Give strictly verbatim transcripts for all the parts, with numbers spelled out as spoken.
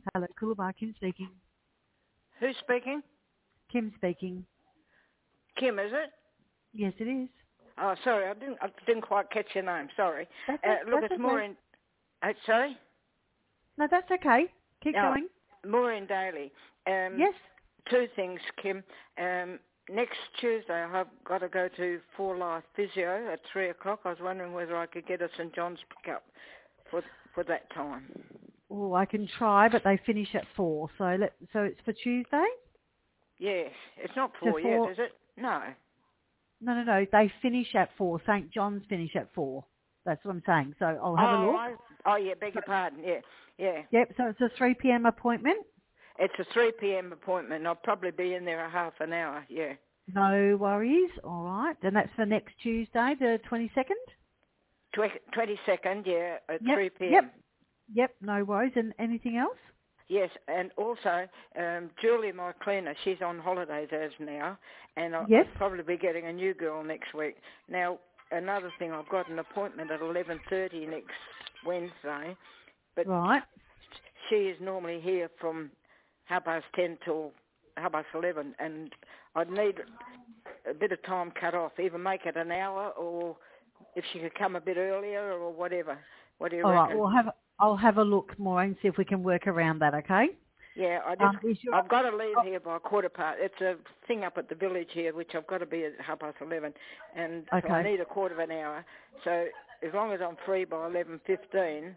Hello, Coolabah. Kim speaking. Who's speaking? Kim speaking. Kim, is it? Yes, it is. Oh, sorry, I didn't. I didn't quite catch your name. Sorry. That's, Uh, look, that's it's okay. Maureen. Uh, sorry. No, that's okay. Keep Oh, going. Maureen Daly. Um, Yes. Two things, Kim. Um, next Tuesday, I've got to go to Four Life Physio at three o'clock. I was wondering whether I could get a St John's pickup for for that time. Oh, I can try, but they finish at four. So let. So it's for Tuesday. Yes, it's not To four yet, four. is it? No. No, no, no. They finish at four. Saint John's finish at four. That's what I'm saying. So I'll have a Oh, look. I, oh yeah. Beg your pardon. Yeah, yeah. Yep. So it's a three p.m. appointment. It's a three p.m. appointment. I'll probably be in there a half an hour. Yeah. No worries. All right. And that's for next Tuesday, the twenty-second. twenty-second, yeah, at Yep. three p.m. Yep. Yep. No worries. And anything else? Yes, and also um, Julie, my cleaner, she's on holidays as now, and I'll, Yes. I'll probably be getting a new girl next week. Now, another thing, I've got an appointment at eleven thirty next Wednesday, but Right. she is normally here from half past ten till half past eleven, and I'd need a bit of time cut off, either make it an hour or if she could come a bit earlier or whatever. What do you All right. reckon? We'll have. I'll have a look more and see if we can work around that. Okay. Yeah, I just, Um, is your, I've got to leave oh, here by quarter past. It's a thing up at the village here, which I've got to be at half past eleven, and so I okay. need a quarter of an hour. So as long as I'm free by eleven fifteen,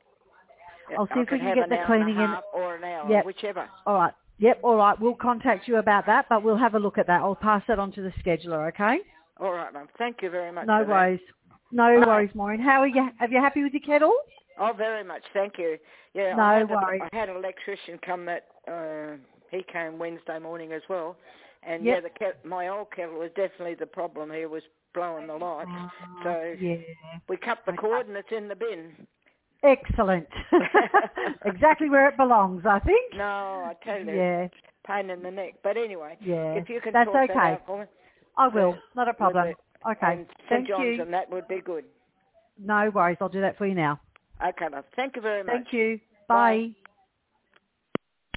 I'll see I if we can can have get an the hour and a cleaning in. half or an hour, Yep. whichever. All right. Yep. All right. We'll contact you about that, but we'll have a look at that. I'll pass that on to the scheduler. Okay. All right, love. Thank you very much No for that. worries. No All right. worries, Maureen. How are you? Have you happy with your kettle? Oh, very much. Thank you. Yeah, No I had a, worries. I had an electrician come that uh, he came Wednesday morning as well, and yeah, Yep. the ket- my old kettle was definitely the problem. He was blowing the light, Uh, so yeah. we cut the Okay. cord and it's in the bin. Excellent. Exactly where it belongs, I think. No, I tell you, Yeah. pain in the neck. But anyway, Yeah. if you can That's sort that okay. out for me, I so will. Not a with problem. it, Okay. and St Thank John's you. and that would be good. No worries. I'll do that for you now. Okay, love. Thank you very much. Thank you. Bye. Bye.